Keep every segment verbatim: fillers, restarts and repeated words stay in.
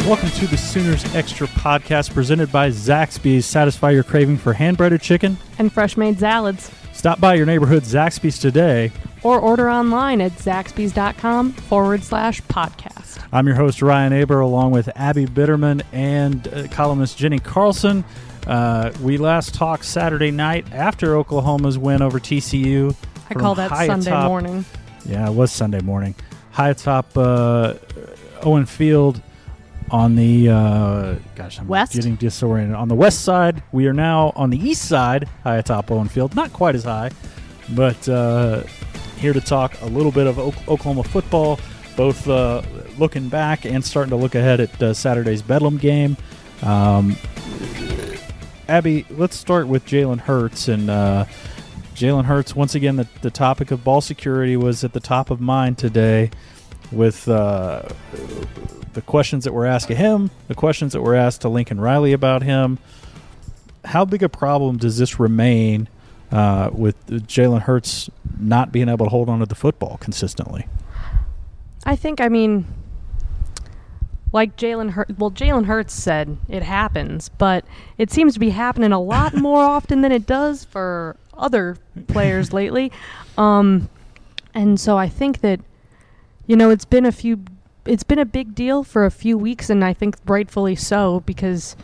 Welcome to the Sooners Extra podcast presented by Zaxby's. Satisfy your craving for hand-breaded chicken and fresh-made salads. Stop by your neighborhood Zaxby's today. Or order online at zaxby's.com forward slash podcast. I'm your host, Ryan Aber, along with Abby Bitterman and uh, columnist Jenny Carlson. Uh, we last talked Saturday night after Oklahoma's win over T C U. I call that high Sunday atop, morning. Yeah, it was Sunday morning. High atop uh, Owen Field on the, uh, gosh, I'm west? getting disoriented. On the west side, we are now on the east side, high atop Owen Field. Not quite as high, but uh, here to talk a little bit of o- Oklahoma football, both uh, looking back and starting to look ahead at uh, Saturday's Bedlam game. Um, Abby, let's start with Jalen Hurts. And uh, Jalen Hurts, once again, the, the topic of ball security was at the top of mind today with uh, the questions that were asked of him, the questions that were asked to Lincoln Riley about him. How big a problem does this remain uh, with Jalen Hurts not being able to hold on to the football consistently? I think, I mean, like Jalen Hurts, well, Jalen Hurts said it happens, but it seems to be happening a lot more often than it does for other players lately. Um, and so I think that, you know, it's been a few, it's been a big deal for a few weeks, and I think rightfully so, because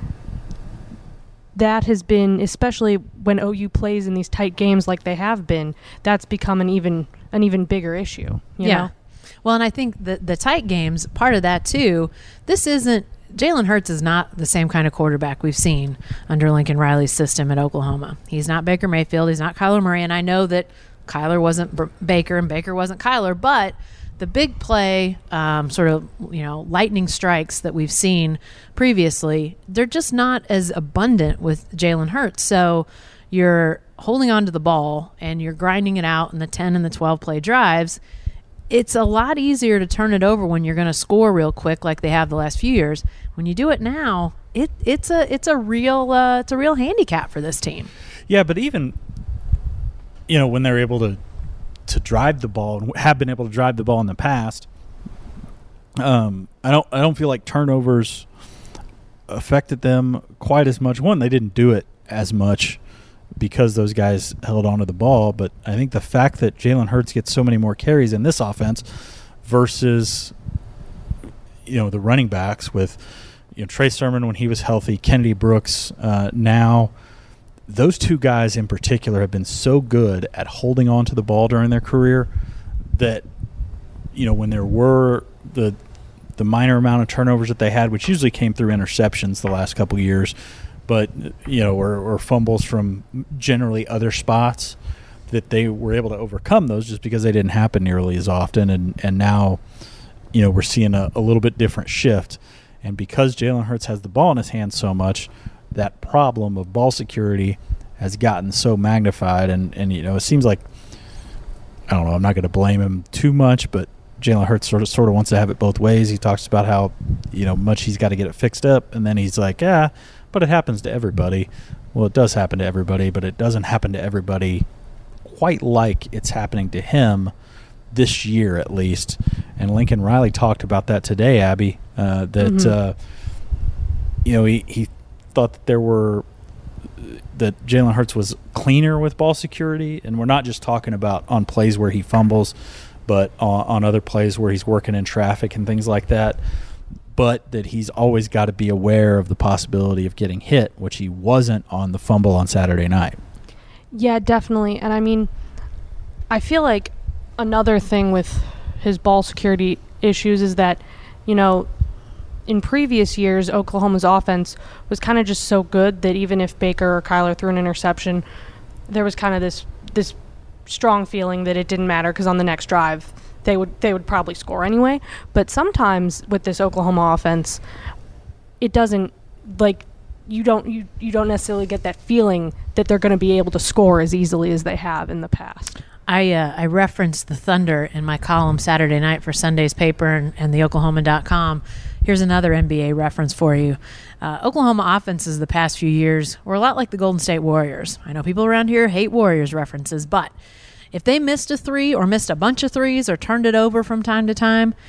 that has been, especially when O U plays in these tight games like they have been, that's become an even an even bigger issue. You yeah. know? Well, and I think the the tight games, part of that too, this isn't, Jalen Hurts is not the same kind of quarterback we've seen under Lincoln Riley's system at Oklahoma. He's not Baker Mayfield. He's not Kyler Murray. And I know that Kyler wasn't B- Baker and Baker wasn't Kyler, but the big play, um, sort of, you know, lightning strikes that we've seen previously, they're just not as abundant with Jalen Hurts. So you're holding on to the ball and you're grinding it out in the ten and the twelve play drives. It's a lot easier to turn it over when you're going to score real quick, like they have the last few years. When you do it now, it it's a it's a real uh, it's a real handicap for this team. Yeah, but even, you know, when they're able to to drive the ball and have been able to drive the ball in the past, um, I don't I don't feel like turnovers affected them quite as much. One, they didn't do it as much because those guys held on to the ball, but I think the fact that Jalen Hurts gets so many more carries in this offense versus, you know, the running backs with, you know, Trey Sermon when he was healthy, Kennedy Brooks uh, now, those two guys in particular have been so good at holding on to the ball during their career that, you know, when there were the the minor amount of turnovers that they had, which usually came through interceptions the last couple of years, but, you know, or, or fumbles from generally other spots, that they were able to overcome those just because they didn't happen nearly as often. And, and now, you know, we're seeing a, a little bit different shift. And because Jalen Hurts has the ball in his hands so much, that problem of ball security has gotten so magnified. And, and you know, it seems like, I don't know, I'm not going to blame him too much, but Jalen Hurts sort of sort of wants to have it both ways. He talks about how, you know, much he's got to get it fixed up, and then he's like, yeah, but it happens to everybody. Well, it does happen to everybody, but it doesn't happen to everybody quite like it's happening to him this year at least. And Lincoln Riley talked about that today, Abby, uh, that, mm-hmm. uh, you know, he, he thought that there were that Jalen Hurts was cleaner with ball security, and we're not just talking about on plays where he fumbles, but on, on other plays where he's working in traffic and things like that, but that he's always got to be aware of the possibility of getting hit, which he wasn't on the fumble on Saturday night. Yeah, definitely. And I mean, I feel like another thing with his ball security issues is that, you know, in previous years, Oklahoma's offense was kind of just so good that even if Baker or Kyler threw an interception, there was kind of this this strong feeling that it didn't matter because on the next drive they would they would probably score anyway. But sometimes with this Oklahoma offense, it doesn't, like, you don't you, you don't necessarily get that feeling that they're going to be able to score as easily as they have in the past. I uh, I referenced the Thunder in my column Saturday night for Sunday's paper and, and the Oklahoma dot com. Here's another N B A reference for you. Uh, Oklahoma offenses the past few years were a lot like the Golden State Warriors. I know people around here hate Warriors references, but if they missed a three or missed a bunch of threes or turned it over from time to time,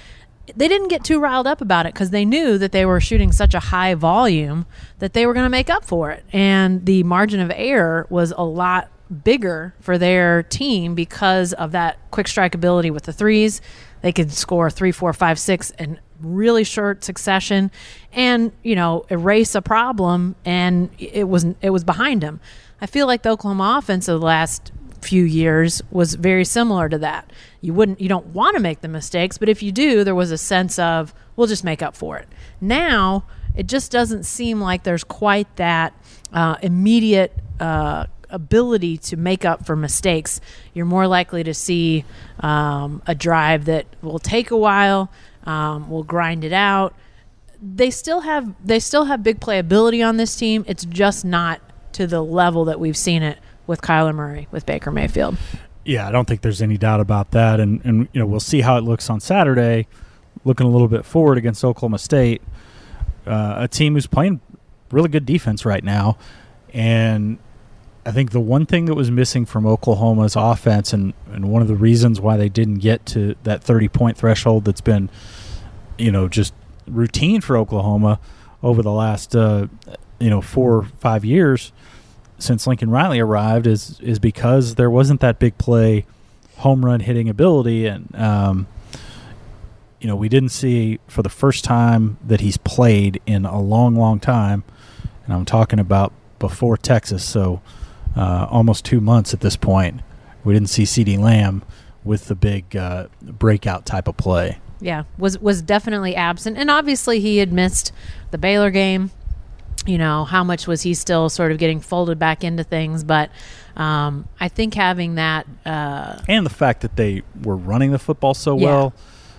they didn't get too riled up about it because they knew that they were shooting such a high volume that they were going to make up for it. And the margin of error was a lot bigger for their team because of that quick strike ability with the threes. They could score three, four, five, six in really short succession and, you know, erase a problem, and it was, it was behind them. I feel like the Oklahoma offense of the last few years was very similar to that. You wouldn't, you don't want to make the mistakes, but if you do, there was a sense of, we'll just make up for it. Now, it just doesn't seem like there's quite that uh, immediate uh, ability to make up for mistakes. You're more likely to see um, a drive that will take a while, um, will grind it out. They still have, they still have big playability on this team. It's just not to the level that we've seen it with Kyler Murray, with Baker Mayfield. Yeah, I don't think there's any doubt about that. And, and you know, we'll see how it looks on Saturday, looking a little bit forward against Oklahoma State, uh, a team who's playing really good defense right now. And I think the one thing that was missing from Oklahoma's offense, and, and one of the reasons why they didn't get to that thirty-point threshold that's been, you know, just routine for Oklahoma over the last, uh, you know, four or five years since Lincoln Riley arrived, is is because there wasn't that big play home run hitting ability. And, um, you know, we didn't see for the first time that he's played in a long, long time, and I'm talking about before Texas, so uh, almost two months at this point, we didn't see CeeDee Lamb with the big uh, breakout type of play. Yeah, was was definitely absent. And obviously he had missed the Baylor game. You know, how much was he still sort of getting folded back into things? But um, I think having that... Uh, and the fact that they were running the football so yeah. well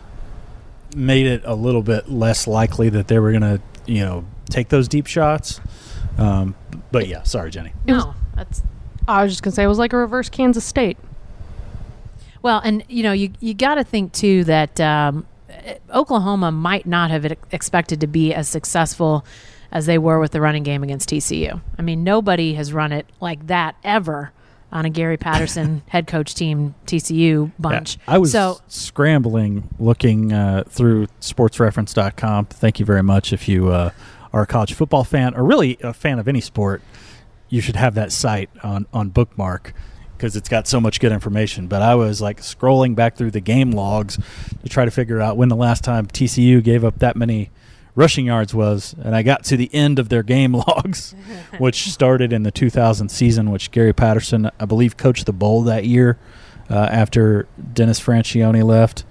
made it a little bit less likely that they were going to, you know, take those deep shots. Um, but, yeah, sorry, Jenny. No, that's... I was just going to say it was like a reverse Kansas State. Well, and, you know, you, you got to think, too, that um, Oklahoma might not have expected to be as successful as they were with the running game against T C U. I mean, nobody has run it like that ever on a Gary Patterson head coach team T C U bunch. Yeah, I was so, scrambling looking uh, through sports reference dot com. Thank you very much. If you uh, are a college football fan, or really a fan of any sport, you should have that site on, on bookmark because it's got so much good information. But I was like scrolling back through the game logs to try to figure out when the last time T C U gave up that many rushing yards was, and I got to the end of their game logs, which started in the two thousand season, which Gary Patterson, I believe, coached the bowl that year uh, after Dennis Franchione left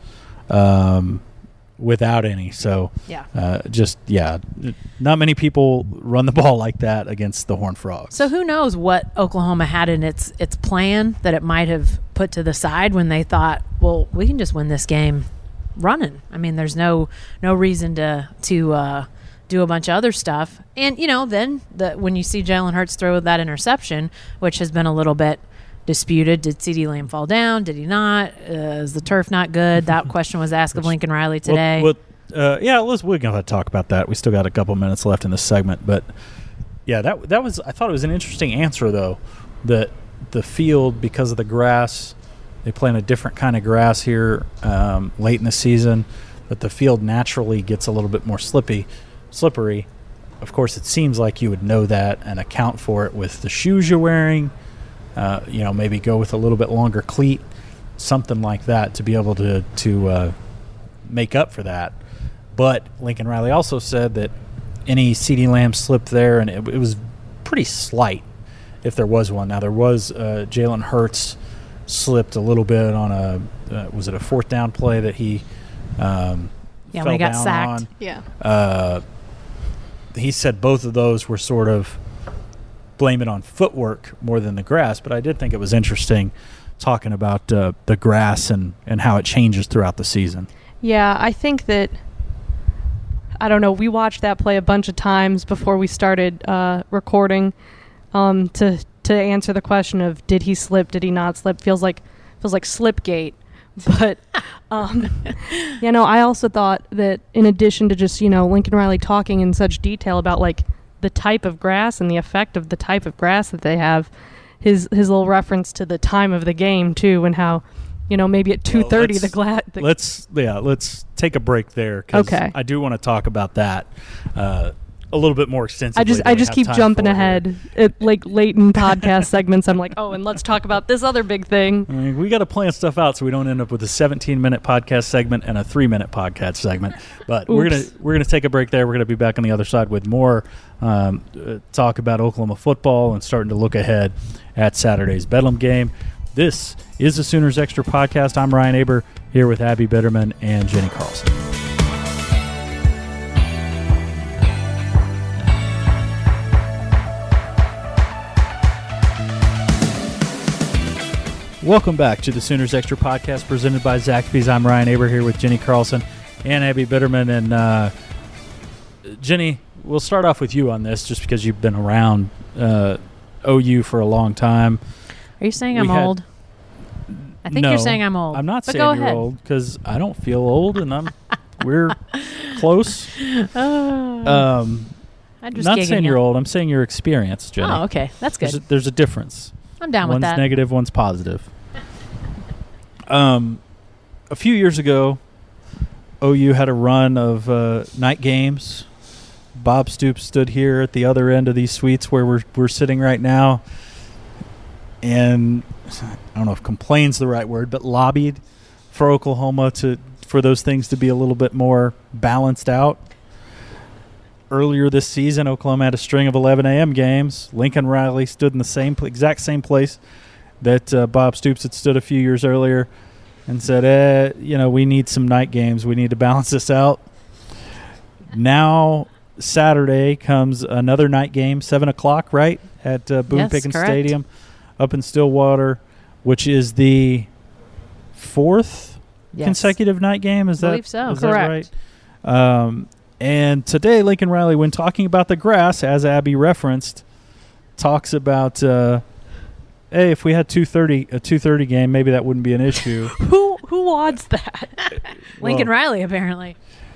um, without any. So yeah, uh, just, yeah, not many people run the ball like that against the Horned Frogs. So who knows what Oklahoma had in its its plan that it might have put to the side when they thought, well, we can just win this game running. I mean, there's no no reason to to uh, do a bunch of other stuff. And, you know, then the, when you see Jalen Hurts throw that interception, which has been a little bit disputed, did CeeDee Lamb fall down? Did he not? Uh, is the turf not good? That question was asked of Lincoln Riley today. Well, well, uh, yeah, let's, we're going to talk about that. We still got a couple minutes left in this segment. But, yeah, that that was, I thought it was an interesting answer, though, that the field, because of the grass, they play in a different kind of grass here um, late in the season, but the field naturally gets a little bit more slippy, slippery. Of course, it seems like you would know that and account for it with the shoes you're wearing. Uh, you know, maybe go with a little bit longer cleat, something like that, to be able to to uh, make up for that. But Lincoln Riley also said that any CeeDee Lamb slip there, and it, it was pretty slight if there was one. Now, there was uh, Jalen Hurts slipped a little bit on a uh, was it a fourth down play that he um, yeah fell when he got down sacked. on. Yeah. Uh, he said both of those were sort of blame it on footwork more than the grass, but I did think it was interesting talking about uh, the grass and, and how it changes throughout the season. Yeah, I think that, I don't know, we watched that play a bunch of times before we started uh, recording um, to to answer the question of did he slip, did he not slip. Feels like feels like Slipgate. But, um, you know, I also thought that in addition to just, you know, Lincoln Riley talking in such detail about, like, the type of grass and the effect of the type of grass that they have, his his little reference to the time of the game, too, and how, you know, maybe at two thirty, Well, the glad. The let's yeah, let's take a break there. 'Cause Okay. I do want to talk about that uh, a little bit more extensively. I just than I we just have keep time jumping for here. ahead at like late in podcast segments. I'm like, oh, and let's talk about this other big thing. I mean, we got to plan stuff out so we don't end up with a seventeen minute podcast segment and a three minute podcast segment. But we're gonna Oops. we're gonna take a break there. We're gonna be back on the other side with more um, uh, talk about Oklahoma football and starting to look ahead at Saturday's Bedlam game. This is the Sooners Extra Podcast. I'm Ryan Aber here with Abby Bitterman and Jenny Carlson. Welcome back to the Sooners Extra Podcast presented by Zaxby's. I'm Ryan Aber here with Jenny Carlson and Abby Bitterman. And uh, Jenny, we'll start off with you on this just because you've been around uh, O U for a long time. Are you saying We I'm had- old? I think No, you're saying I'm old. I'm not but saying go you're ahead. old because I don't feel old and I'm we're close. Oh, Um, I'm just not gigging saying you. you're old. I'm saying you're experienced, Jenny. Oh, okay. That's There's good. a, there's a difference. I'm down with One's that. negative, one's positive. Um, a few years ago, O U had a run of uh, night games. Bob Stoops stood here at the other end of these suites where we're we're sitting right now, and I don't know if "complain's" the right word, but lobbied for Oklahoma to for those things to be a little bit more balanced out. Earlier this season, Oklahoma had a string of eleven a.m. games. Lincoln Riley stood in the same pl- exact same place that uh, Bob Stoops had stood a few years earlier and said, eh, you know, we need some night games. We need to balance this out. Now, Saturday comes another night game, seven o'clock, right, at uh, Boone Yes, Pickens correct. Stadium up in Stillwater, which is the fourth Yes. consecutive night game. Is I that, believe so. is that Correct. right? Um, and today, Lincoln Riley, when talking about the grass, as Abby referenced, talks about, uh, hey, if we had two thirty a two thirty game, maybe that wouldn't be an issue. Who who wants that? Lincoln Well, Riley, apparently.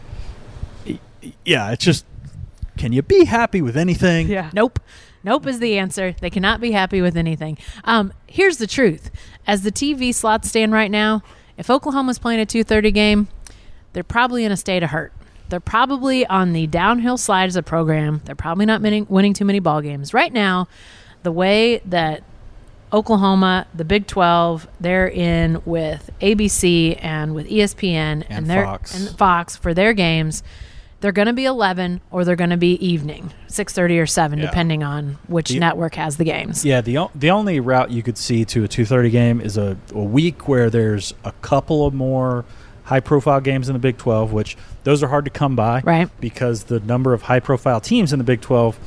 Yeah, it's just, can you be happy with anything? Yeah. Nope. Nope is the answer. They cannot be happy with anything. Um, here's the truth. As the T V slots stand right now, if Oklahoma's playing a two thirty game, they're probably in a state of hurt. They're probably on the downhill slide as a program. They're probably not winning, winning too many ball games. Right now, the way that Oklahoma, the Big twelve, they're in with A B C and with E S P N And they're Fox. and Fox for their games. They're going to be eleven or they're going to be evening, six thirty or seven, Yeah. depending on which The- network has the games. Yeah, the o- the only route you could see to a two thirty game is a, a week where there's a couple of more high-profile games in the Big twelve, which those are hard to come by, Right. because the number of high-profile teams in the Big twelve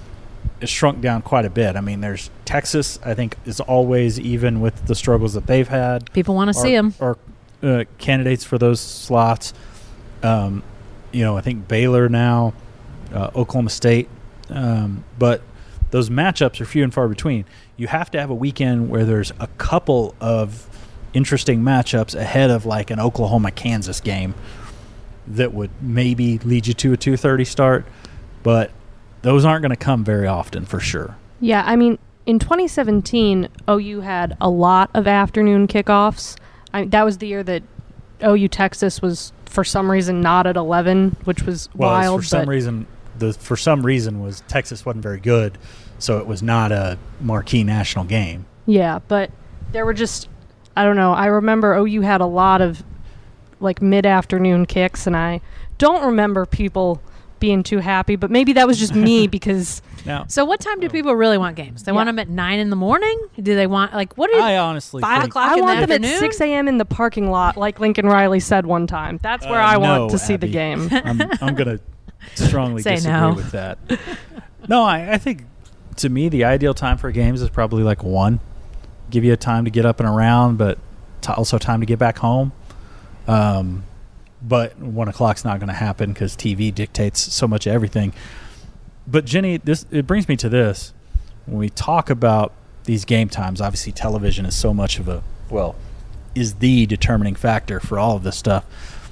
is shrunk down quite a bit. I mean, there's Texas, I think, is always even with the struggles that they've had. People want to see Are- them. Are uh, candidates for those slots. Um, you know, I think Baylor now, uh, Oklahoma State, um, but those matchups are few and far between. You have to have a weekend where there's a couple of interesting matchups ahead of like an Oklahoma-Kansas game that would maybe lead you to a two thirty start, but those aren't going to come very often for sure. Yeah, I mean, in twenty seventeen, O U had a lot of afternoon kickoffs. I, that was the year that O U Texas was, for some reason, not at eleven, which was Well, it's wild. for some but reason, the for some reason was Texas wasn't very good, so it was not a marquee national game. yeah, but there were just, I don't know. I remember O U had a lot of like mid-afternoon kicks, and I don't remember people being too happy. But maybe that was just me because Now, So what time do people really want games? They Yeah. want them at nine in the morning? Do they want, like, what are I honestly five think o'clock I in the want them afternoon? at six a.m. in the parking lot, like Lincoln Riley said one time. That's where Uh, I no, want to see the Abby. game. I'm, I'm going to strongly Say disagree no. with that. No, I, I think to me the ideal time for games is probably like one. Give you a time to get up and around, but t- also time to get back home. Um, but one o'clock's not going to happen because T V dictates so much of everything. But Jenny, this it brings me to this. When we talk about these game times, obviously television is so much of a, well, is the determining factor for all of this stuff.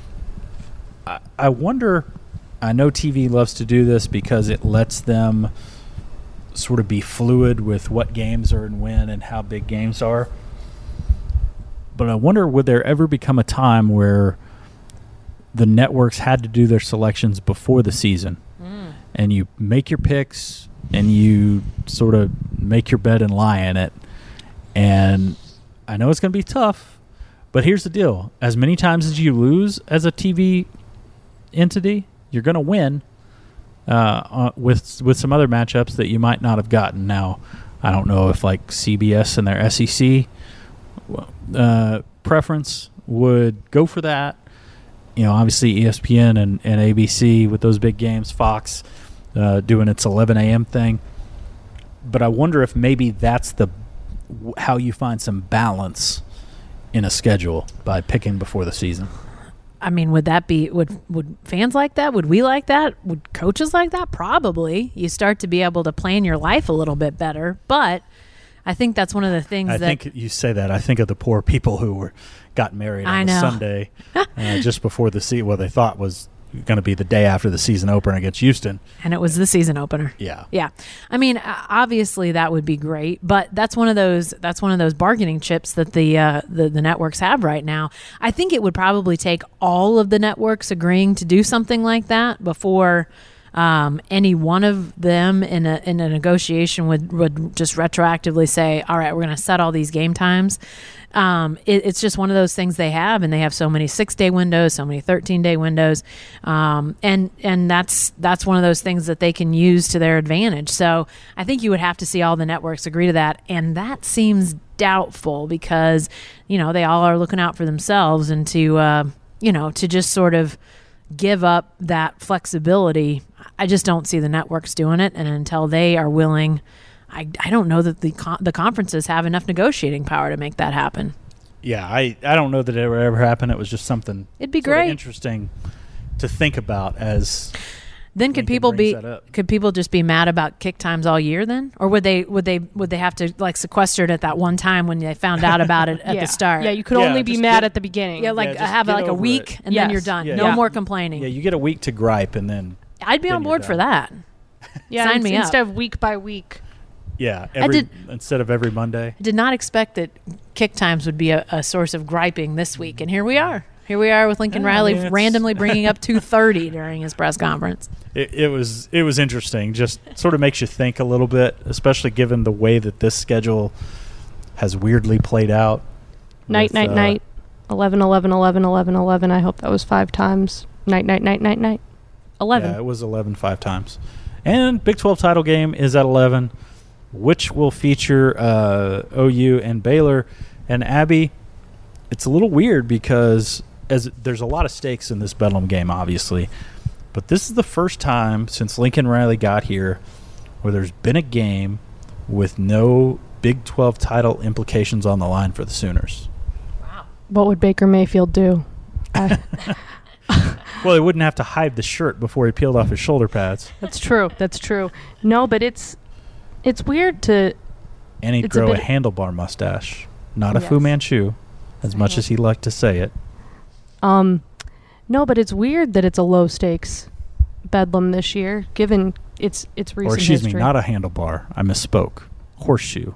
I, I wonder, I know T V loves to do this because it lets them sort of be fluid with what games are and when and how big games are. but I wonder, would there ever become a time where the networks had to do their selections before the season, mm. and you make your picks and you sort of make your bed and lie in it. And I know it's going to be tough, but here's the deal. As many times as you lose as a T V entity, you're going to win uh, uh, with with some other matchups that you might not have gotten. Now, I don't know if like C B S and their S E C uh, preference would go for that. You know, obviously E S P N and, and A B C with those big games, Fox uh, doing its eleven a.m. thing. But I wonder if maybe that's the how you find some balance in a schedule by picking before the season. I mean, would that be, would would fans like that? Would we like that? Would coaches like that? Probably. You start to be able to plan your life a little bit better. But I think that's one of the things I that... I think you say that. I think of the poor people who were got married on a Sunday uh, just before the season, what they thought was going to be the day after the season opener against Houston. And it was the season opener. Yeah. Yeah. I mean, obviously that would be great, but that's one of those that's one of those bargaining chips that the uh, the, the networks have right now. I think it would probably take all of the networks agreeing to do something like that before um, any one of them in a in a negotiation would, would just retroactively say, all right, we're going to set all these game times. Um, it, it's just one of those things they have, and they have so many six-day windows, so many thirteen-day windows, um, and and that's that's one of those things that they can use to their advantage. So I think you would have to see all the networks agree to that, and that seems doubtful because, you know, they all are looking out for themselves, and to uh, you know to just sort of give up that flexibility, I just don't see the networks doing it, and until they are willing. I, I don't know that the con- the conferences have enough negotiating power to make that happen. Yeah, I, I don't know that it would ever happen. It was just something It'd be sort of great. interesting to think about as then could Lincoln people be brings that up. could people just be mad about kick times all year then? Or would they would they would they have to like sequester it at that one time when they found out about it at yeah. the start? Yeah, you could Yeah, only be just mad get- at the beginning. Yeah, like Yeah, just have get like a over week it. and then Yes. you're done. Yeah, no yeah. more complaining. Yeah, you get a week to gripe and then I'd be then on you're board for done. that. yeah, sign ins- me up. instead of week by week. yeah, every did- instead of every Monday. I did not expect that kick times would be a, a source of griping this week, and here we are. Here we are with Lincoln Yeah, I Riley mean, it's- randomly bringing up two thirty during his press conference. It, it was it was interesting. Just sort of makes you think a little bit, especially given the way that this schedule has weirdly played out. Night, with, night, uh, night. eleven, eleven, eleven, eleven, eleven. I hope that was five times. Night, night, night, night, night. eleven. Yeah, it was eleven five times. And Big twelve title game is at eleven, which will feature uh, O U and Baylor. And Abby, it's a little weird because as there's a lot of stakes in this Bedlam game, obviously. But this is the first time since Lincoln Riley got here where there's been a game with no Big twelve title implications on the line for the Sooners. What would Baker Mayfield do? I, Well, he wouldn't have to hide the shirt before he peeled off his shoulder pads. that's true. That's true. No, but it's it's weird to And he'd It's a grow a, bit- handlebar mustache. Not a Fu Yes. Manchu, as much as he liked to say it. um no, but it's weird that it's a low stakes Bedlam this year, given its its recent Or excuse history. me, not a handlebar. I misspoke. Horseshoe.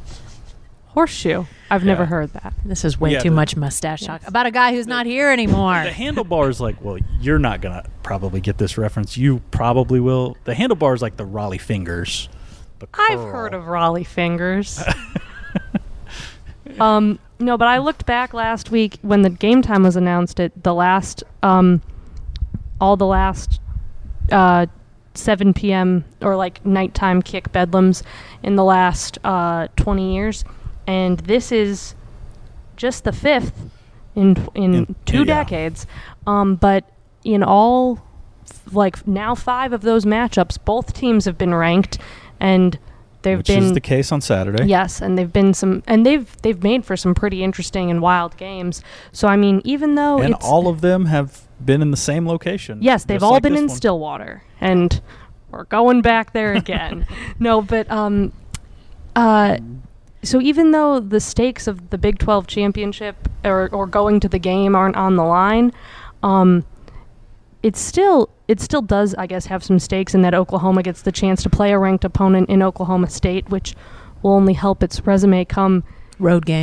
Horseshoe. I've never Yeah. heard that. This is way Yeah, too the- much mustache talk about a guy who's not here anymore. The handlebar is like, well, you're not going to probably get this reference. You probably will. The handlebar is like the Raleigh fingers. the I've curl. heard of Raleigh fingers. um, no, but I looked back last week when the game time was announced. At the last, um, all the last uh, seven p.m. or like nighttime kick Bedlams in the last uh, twenty years, and this is just the fifth in in, In- two yeah. decades. Um, but in all, like now five of those matchups, both teams have been ranked, and they've Which been is the case on Saturday. yes, and they've been some, and they've they've made for some pretty interesting and wild games. So I mean, even though And it's all of them have been in the same location. yes, they've just all like been this in one. Stillwater, and we're going back there again. No, but um, uh, so even though the stakes of the Big twelve championship or or going to the game aren't on the line, um, it's still it still does, I guess, have some stakes in that Oklahoma gets the chance to play a ranked opponent in Oklahoma State, which will only help its resume come Road game.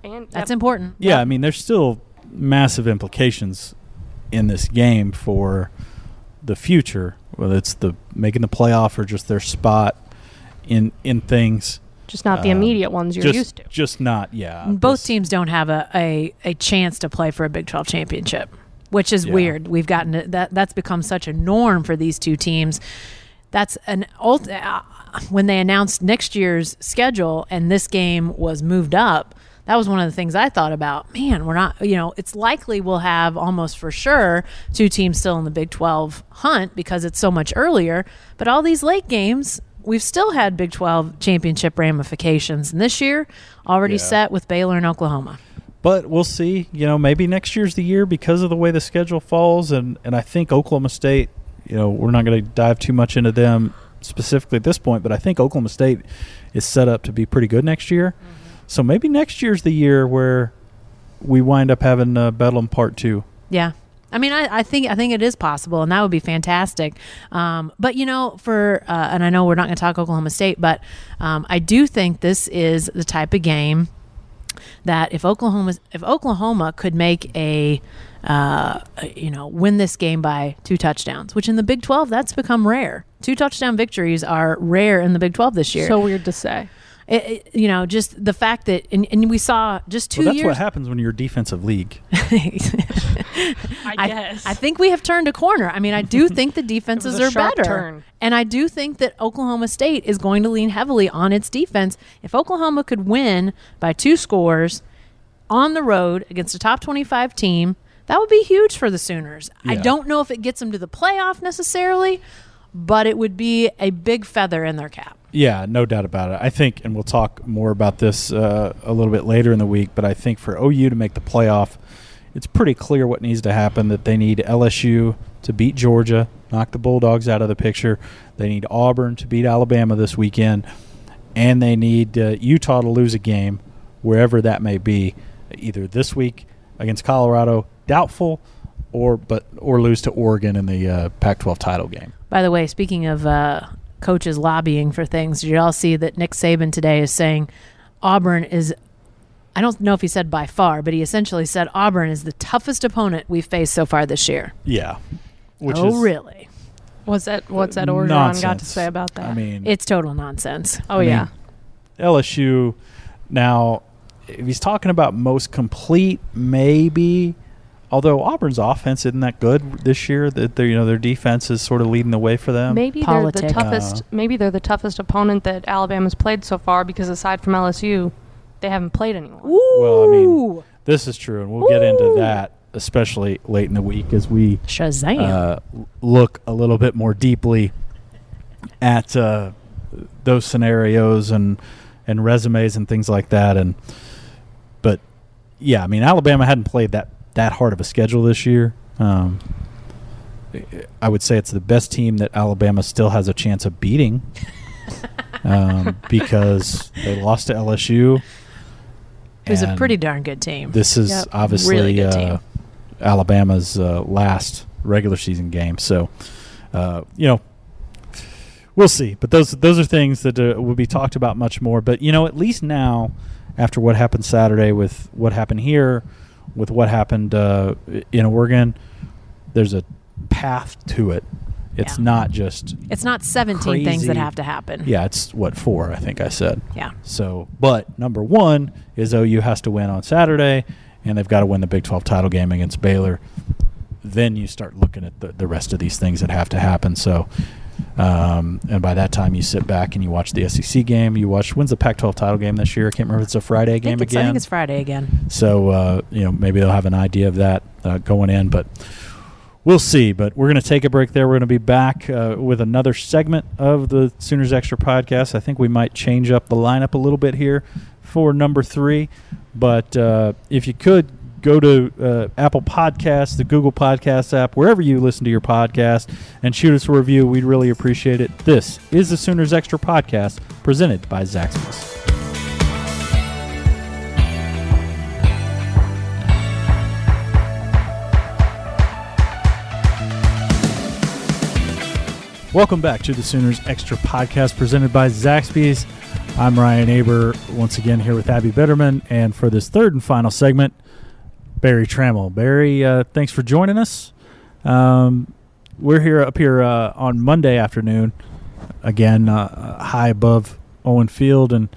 And That's yep. important. Yeah, Yep. I mean, there's still massive implications in this game for the future, whether it's the making the playoff or just their spot in in things. Just not the Um, immediate ones you're just, used to. Just not, yeah. Both This- teams don't have a, a, a chance to play for a Big twelve championship, which is Yeah. weird. We've gotten to, that that's become such a norm for these two teams. That's an ult- uh, when they announced next year's schedule and this game was moved up. That was one of the things I thought about. Man, we're not, you know, it's likely we'll have almost for sure two teams still in the Big twelve hunt because it's so much earlier. But all these late games, we've still had Big twelve championship ramifications. And this year, already Yeah. set with Baylor and Oklahoma. But we'll see. You know, maybe next year's the year because of the way the schedule falls. And, and I think Oklahoma State, you know, we're not going to dive too much into them specifically at this point, but I think Oklahoma State is set up to be pretty good next year. Mm-hmm. So maybe next year's the year where we wind up having uh, Bedlam Part Two. Yeah. I mean, I, I think I think it is possible, and that would be fantastic. Um, but, you know, for uh, and I know we're not going to talk Oklahoma State, but um, I do think this is the type of game that if Oklahoma if Oklahoma could make a uh, you know win this game by two touchdowns, which in the Big twelve that's become rare. Two touchdown victories are rare in the Big twelve this year. So weird to say. It, it, you know, just the fact that, and, and we saw just two Well, that's years. what happens when you're a defensive league. I I, guess. I think we have turned a corner. I mean, I do think the defenses a are sharp better. turn. And I do think that Oklahoma State is going to lean heavily on its defense. If Oklahoma could win by two scores on the road against a top twenty-five team, that would be huge for the Sooners. I Yeah. don't know if it gets them to the playoff necessarily, but it would be a big feather in their cap. Yeah, no doubt about it. I think, and we'll talk more about this uh, a little bit later in the week, but I think for O U to make the playoff, it's pretty clear what needs to happen, that they need L S U to beat Georgia, knock the Bulldogs out of the picture. They need Auburn to beat Alabama this weekend, and they need uh, Utah to lose a game, wherever that may be, either this week against Colorado, doubtful, or but or lose to Oregon in the uh, Pac twelve title game. By the way, speaking of uh, coaches lobbying for things, did you all see that Nick Saban today is saying Auburn is, I don't know if he said by far, but he essentially said Auburn is the toughest opponent we've faced so far this year. Yeah. Which oh, is really? What's that? What's that Orgeron nonsense. got to say about that? I mean, It's total nonsense. oh I yeah. mean, L S U, now, if he's talking about most complete, maybe, although Auburn's offense isn't that good this year, that you know their defense is sort of leading the way for them. Maybe Politics. they're the toughest. Uh, maybe they're the toughest opponent that Alabama's played so far because aside from L S U, they haven't played anyone. Well, I mean, Ooh. This is true, and we'll get into Ooh. that, especially late in the week as we Shazam. uh, look a little bit more deeply at uh, those scenarios and and resumes and things like that. And but yeah, I mean, Alabama hadn't played that that hard of a schedule this year. Um, I would say it's the best team that Alabama still has a chance of beating um, because they lost to L S U. It was a and pretty darn good team. This is Yep. obviously Really good uh, team. Alabama's uh, last regular season game. So, uh, you know, we'll see. But those those are things that uh, will be talked about much more. But, you know, at least now, after what happened Saturday with what happened here, with what happened uh, in Oregon, there's a path to it. It's Yeah. not just It's not seventeen things that crazy. have to happen. yeah, it's what four I think I said. Yeah. So, but number one is O U has to win on Saturday, and they've got to win the Big twelve title game against Baylor. Then you start looking at the, the rest of these things that have to happen. So, um, and by that time, you sit back and you watch the S E C game. You watch, when's the Pac twelve title game this year? I can't remember if it's a Friday I game think, it's, I again. think it's Friday again. So, uh, you know, maybe they'll have an idea of that uh, going in, but we'll see. But we're going to take a break there. We're going to be back uh, with another segment of the Sooners Extra podcast. I think we might change up the lineup a little bit here for number three. But uh, if you could, go to uh, Apple Podcasts, the Google Podcasts app, wherever you listen to your podcast, and shoot us a review. We'd really appreciate it. This is the Sooners Extra podcast presented by Zaxby's. Welcome back to the Sooners Extra podcast presented by Zaxby's. I'm Ryan Aber, once again here with Abby Bitterman, and for this third and final segment, Barry Trammell. Barry, uh, thanks for joining us. Um, we're here up here uh, on Monday afternoon, again, uh, high above Owen Field. And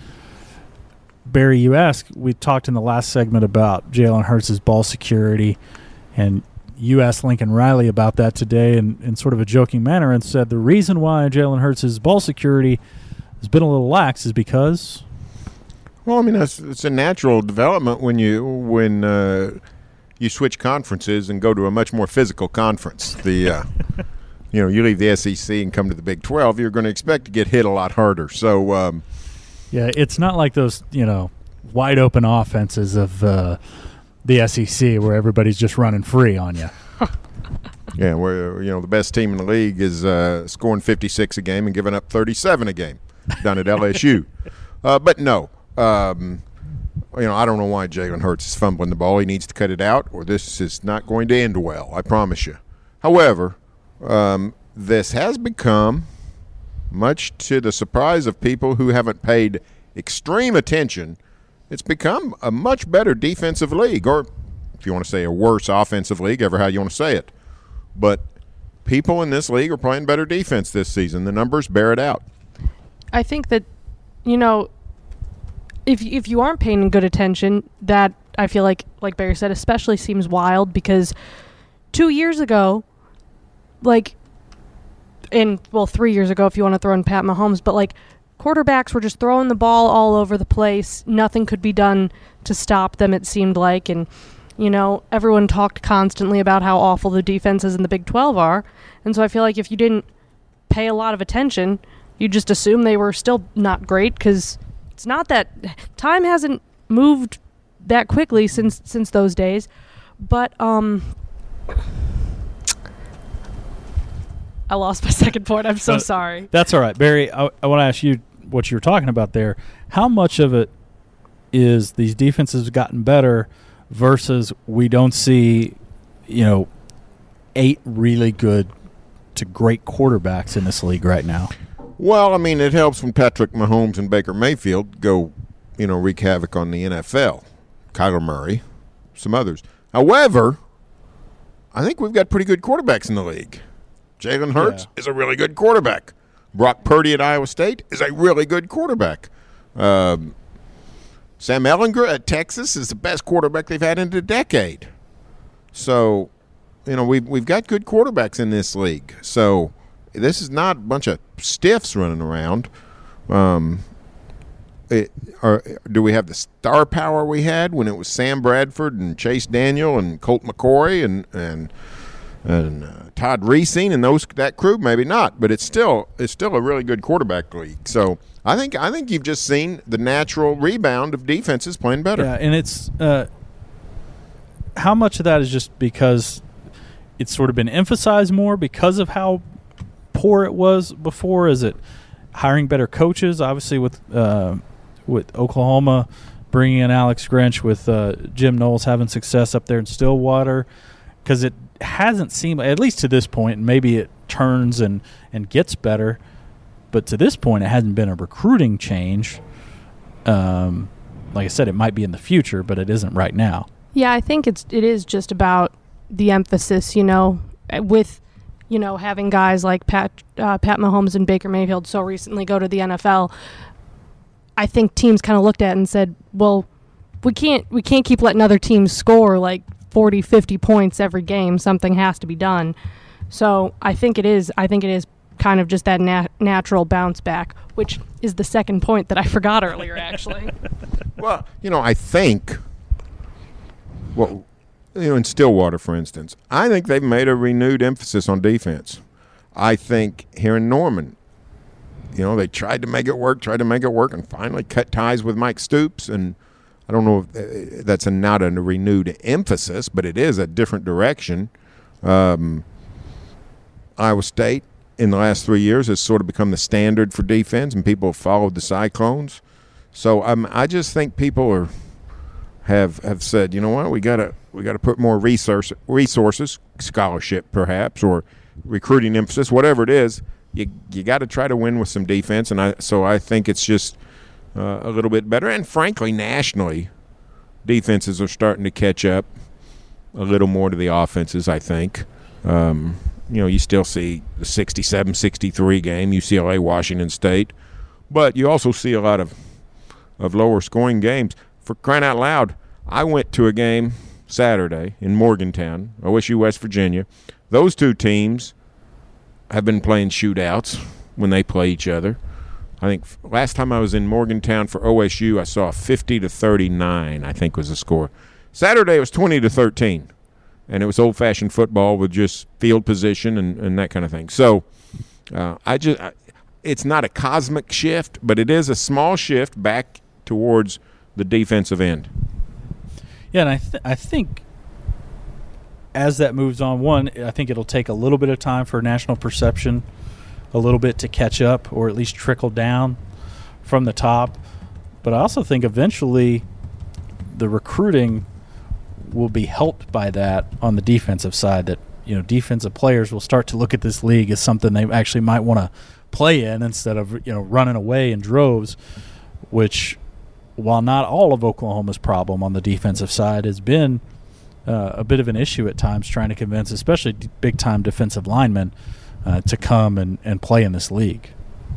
Barry, you asked, we talked in the last segment about Jalen Hurts' ball security, and you asked Lincoln Riley about that today in, in sort of a joking manner and said the reason why Jalen Hurts' ball security has been a little lax is because... Well, I mean, it's, it's a natural development when you when uh, you switch conferences and go to a much more physical conference. The uh, you know, you leave the S E C and come to the Big twelve, you're going to expect to get hit a lot harder. So, um, yeah, it's not like those, you know, wide open offenses of uh, the S E C where everybody's just running free on you. Yeah, where you know the best team in the league is uh, scoring fifty-six a game and giving up thirty-seven a game down at L S U. uh, but no. Um, you know, I don't know why Jalen Hurts is fumbling the ball. He needs to cut it out, or this is not going to end well, I promise you. However, um, this has become, much to the surprise of people who haven't paid extreme attention, it's become a much better defensive league, or if you want to say a worse offensive league, ever how you want to say it. But people in this league are playing better defense this season. The numbers bear it out. I think that, you know, If if you aren't paying good attention, that I feel like, like Barry said, especially seems wild because two years ago, like, and well, three years ago if you want to throw in Pat Mahomes, but like quarterbacks were just throwing the ball all over the place. Nothing could be done to stop them, it seemed like. And, you know, everyone talked constantly about how awful the defenses in the Big twelve are. And so I feel like if you didn't pay a lot of attention, you just assume they were still not great because it's not that time hasn't moved that quickly since since those days. But um, I lost my second point. I'm so uh, sorry. That's all right. Barry, I, I want to ask you what you were talking about there. How much of it is these defenses have gotten better versus we don't see, you know, eight really good to great quarterbacks in this league right now? Well, I mean, it helps when Patrick Mahomes and Baker Mayfield go, you know, wreak havoc on the N F L. Kyler Murray, some others. However, I think we've got pretty good quarterbacks in the league. Jalen Hurts yeah. is a really good quarterback. Brock Purdy at Iowa State is a really good quarterback. Um, Sam Ehlinger at Texas is the best quarterback they've had in a decade. So, you know, we've, we've got good quarterbacks in this league. So this is not a bunch of stiffs running around. Um, it, or do we have the star power we had when it was Sam Bradford and Chase Daniel and Colt McCoy and and and uh, Todd Reesing and those that crew? Maybe not, but it's still it's still a really good quarterback league. So I think I think you've just seen the natural rebound of defenses playing better. Yeah, and it's uh, how much of that is just because it's sort of been emphasized more because of how poor it was before? Is it hiring better coaches? Obviously, with uh, with Oklahoma bringing in Alex Grinch, with uh, Jim Knowles having success up there in Stillwater, because it hasn't seemed, at least to this point, and maybe it turns and, and gets better, but to this point, it hasn't been a recruiting change. Um, like I said, it might be in the future, but it isn't right now. Yeah, I think it's it is just about the emphasis, you know, with you know, having guys like Pat uh, Pat Mahomes and Baker Mayfield so recently go to the N F L. I think teams kind of looked at it and said, well, we can't we can't keep letting other teams score like forty, fifty points every game. Something has to be done. So I think it is I think it is kind of just that nat- natural bounce back, which is the second point that I forgot earlier, actually. Well, you know, I think well You know, in Stillwater, for instance, I think they've made a renewed emphasis on defense. I think here in Norman, you know, they tried to make it work, tried to make it work, and finally cut ties with Mike Stoops. And I don't know if that's a, not a renewed emphasis, but it is a different direction. Um, Iowa State, in the last three years, has sort of become the standard for defense, and people have followed the Cyclones. So um, I just think people are have have said, you know what, we got to we got to put more resource, resources, scholarship perhaps, or recruiting emphasis, whatever it is. You you got to try to win with some defense, and I so I think it's just uh, a little bit better. And frankly, nationally, defenses are starting to catch up a little more to the offenses, I think. Um, you know, you still see the sixty-seven sixty-three game, U C L A, Washington State. But you also see a lot of, of lower scoring games. For crying out loud, I went to a game Saturday in Morgantown, O S U West Virginia. Those two teams have been playing shootouts when they play each other. I think last time I was in Morgantown for O S U, I saw fifty to thirty-nine, I think was the score. Saturday it was twenty to thirteen, and it was old-fashioned football with just field position and, and that kind of thing. So uh, I just I, it's not a cosmic shift, but it is a small shift back towards the defensive end. Yeah, and I th- I think as that moves on, one, I think it'll take a little bit of time for national perception a little bit to catch up or at least trickle down from the top. But I also think eventually the recruiting will be helped by that on the defensive side, that, you know, defensive players will start to look at this league as something they actually might want to play in instead of, you know, running away in droves, which, while not all of Oklahoma's problem on the defensive side, has been uh, a bit of an issue at times trying to convince especially d- big-time defensive linemen uh, to come and, and play in this league.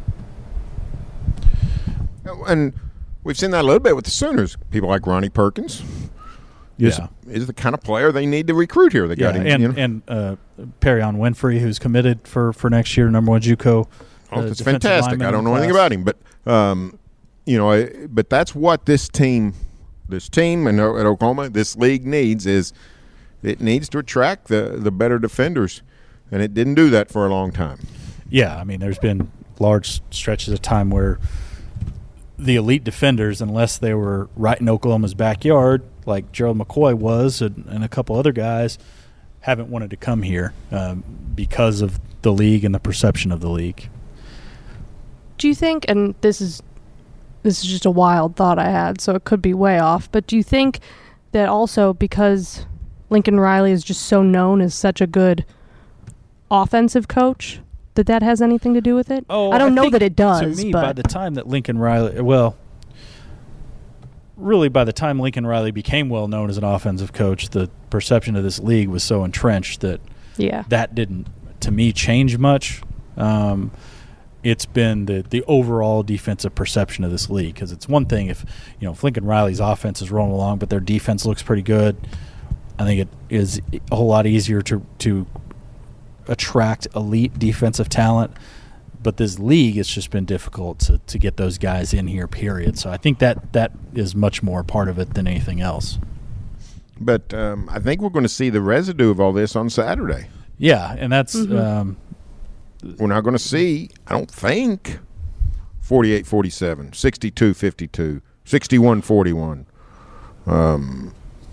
And we've seen that a little bit with the Sooners. People like Ronnie Perkins is, Yeah. is the kind of player they need to recruit here. They Yeah, got him, and, you know? and uh, Perrion Winfrey, who's committed for, for next year, number one JUCO. Oh, uh, that's defensive fantastic. lineman I don't in know anything class. about him, but um, you know, I, but that's what this team, this team and at Oklahoma, this league needs is it needs to attract the the better defenders, and it didn't do that for a long time. Yeah, I mean, there's been large stretches of time where the elite defenders, unless they were right in Oklahoma's backyard, like Gerald McCoy was and, and a couple other guys, haven't wanted to come here um, because of the league and the perception of the league. Do you think, and this is this is just a wild thought I had, so it could be way off, but do you think that also because Lincoln Riley is just so known as such a good offensive coach, that that has anything to do with it? Oh, I don't I know think that it does, To me, but by the time that Lincoln Riley, well, really by the time Lincoln Riley became well known as an offensive coach, the perception of this league was so entrenched that yeah. that didn't, to me, change much. Um, it's been the the overall defensive perception of this league, because it's one thing if, you know, if Lincoln Riley's offense is rolling along but their defense looks pretty good, I think it is a whole lot easier to to attract elite defensive talent. But this league, it's just been difficult to, to get those guys in here, period. So I think that that is much more part of it than anything else. But um, I think we're going to see the residue of all this on Saturday. Yeah, and that's Mhm. um, We're not going to see, I don't think, forty-eight forty-seven, sixty-two fifty-two, sixty-one forty-one. Um,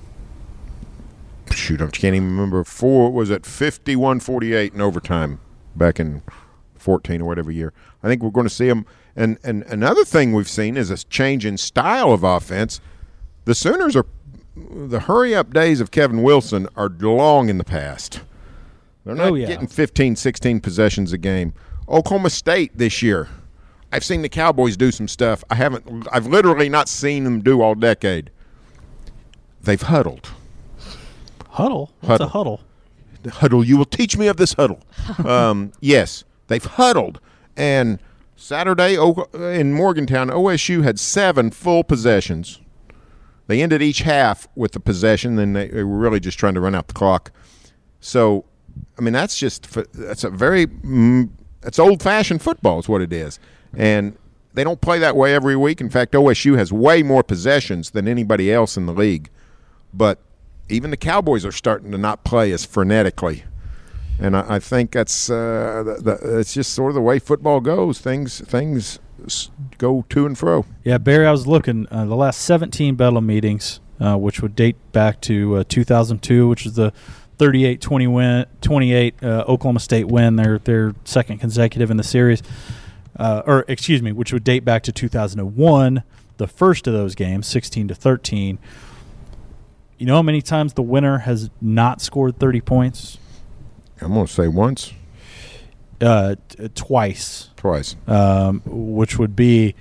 shoot, I can't even remember. Four was it fifty-one forty-eight in overtime back in fourteen or whatever year. I think we're going to see them. And, and another thing we've seen is a change in style of offense. The Sooners are the hurry-up days of Kevin Wilson are long in the past. They're not Oh, yeah. getting fifteen, sixteen possessions a game. Oklahoma State this year, I've seen the Cowboys do some stuff I haven't. I've literally not seen them do all decade. They've huddled. huddle. What's Huddle. a huddle? The huddle. You will teach me of this huddle. um, yes, they've huddled. And Saturday O- in Morgantown, O S U had seven full possessions. They ended each half with the possession, then they, they were really just trying to run out the clock. So, I mean, that's just that's a very mm, it's old-fashioned football is what it is, and they don't play that way every week. In fact, O S U has way more possessions than anybody else in the league. But even the Cowboys are starting to not play as frenetically, and I, I think that's uh, the, the, it's just sort of the way football goes. Things things s- go to and fro. Yeah, Barry, I was looking uh, the last seventeen Bedlam meetings, uh, which would date back to uh, two thousand two, which is the thirty-eight twenty win, twenty-eight uh, Oklahoma State win, their their second consecutive in the series, uh, or excuse me, which would date back to two thousand one, the first of those games, sixteen to thirteen. You know how many times the winner has not scored thirty points? I'm going to say once, Uh, t- twice. twice. Um, which would be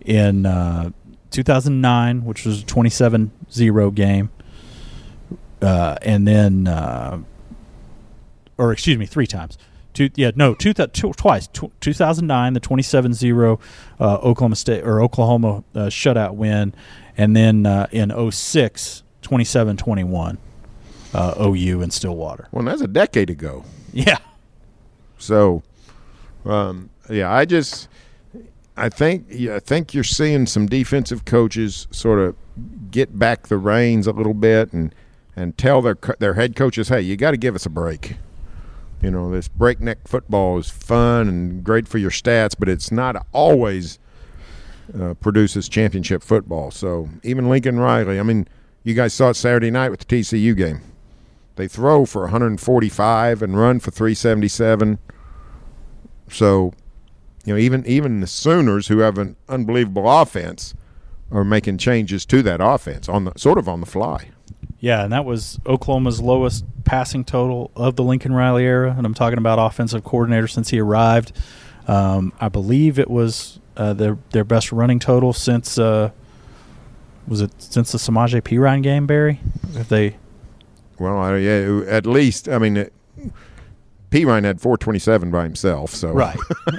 in uh, two thousand nine, which was a twenty-seven zero game, uh, and then, uh, or excuse me, three times. Two, yeah, no, two, th- two twice. Tw- two thousand nine, the twenty-seven zero uh, Oklahoma State or Oklahoma uh, shutout win, and then uh, in oh six, twenty-seven twenty-one, uh, O U in Stillwater. Well, that's a decade ago. Yeah. So, um, yeah, I just, I think, yeah, I think you're seeing some defensive coaches sort of get back the reins a little bit and and tell their co- their head coaches, hey, you got to give us a break. You know, this breakneck football is fun and great for your stats, but it's not always uh, produces championship football. So even Lincoln Riley, I mean, you guys saw it Saturday night with the T C U game. They throw for one forty-five and run for three seventy-seven. So, you know, even even the Sooners, who have an unbelievable offense, are making changes to that offense on the sort of on the fly. Yeah, and that was Oklahoma's lowest passing total of the Lincoln Riley era, and I'm talking about offensive coordinator since he arrived. Um, I believe it was uh, their their best running total since uh, was it since the Samaje Perine game, Barry? If they well, I, yeah, at least I mean, Perine had four twenty-seven by himself, so right.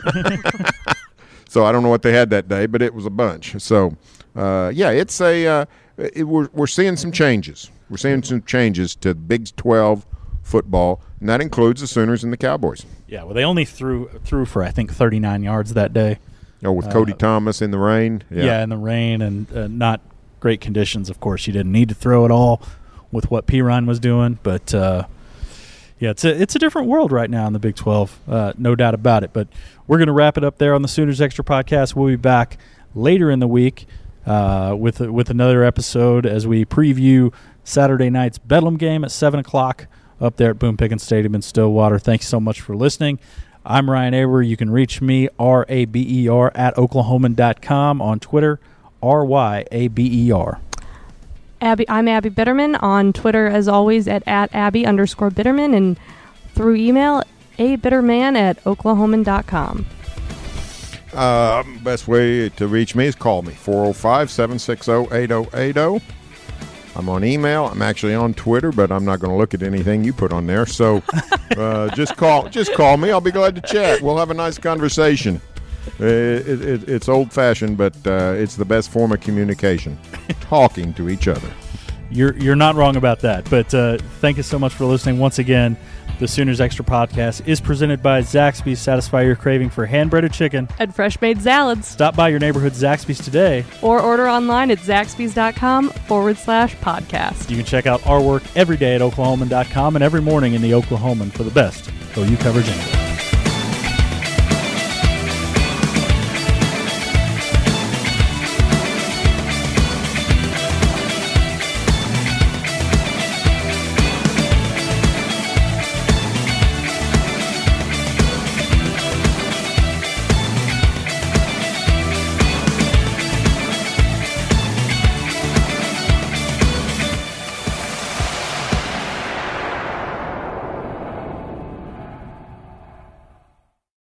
So I don't know what they had that day, but it was a bunch. So uh, yeah, it's a uh, it, we're we're seeing some changes. We're seeing some changes to Big twelve football, and that includes the Sooners and the Cowboys. Yeah, well, they only threw threw for I think thirty-nine yards that day. Oh, with Cody uh, Thomas in the rain. Yeah, yeah in the rain and uh, not great conditions. Of course, you didn't need to throw it all with what Perine was doing, but uh, yeah, it's a it's a different world right now in the Big twelve, uh, no doubt about it. But we're going to wrap it up there on the Sooners Extra Podcast. We'll be back later in the week uh, with with another episode as we preview Saturday night's Bedlam game at seven o'clock up there at Boone Pickens Stadium in Stillwater. Thanks so much for listening. I'm Ryan Aber. You can reach me, R A B E R, at oklahoman dot com, on Twitter, R Y A B E R. Abby, I'm Abby Bitterman on Twitter, as always, at, at Abby underscore Bitterman, and through email, a bitterman at oklahoman dot com. Uh, best way to reach me is call me, four oh five, seven six oh, eight oh eight oh. I'm on email. I'm actually on Twitter, but I'm not going to look at anything you put on there. So uh, just call just call me. I'll be glad to chat. We'll have a nice conversation. Uh, it, it, it's old-fashioned, but uh, it's the best form of communication, talking to each other. You're, you're not wrong about that. But uh, thank you so much for listening. Once again, the Sooners Extra Podcast is presented by Zaxby's. Satisfy your craving for hand-breaded chicken and fresh-made salads. Stop by your neighborhood Zaxby's today. Or order online at zaxby's.com forward slash podcast. You can check out our work every day at oklahoman dot com and every morning in the Oklahoman for the best O U coverage anyway.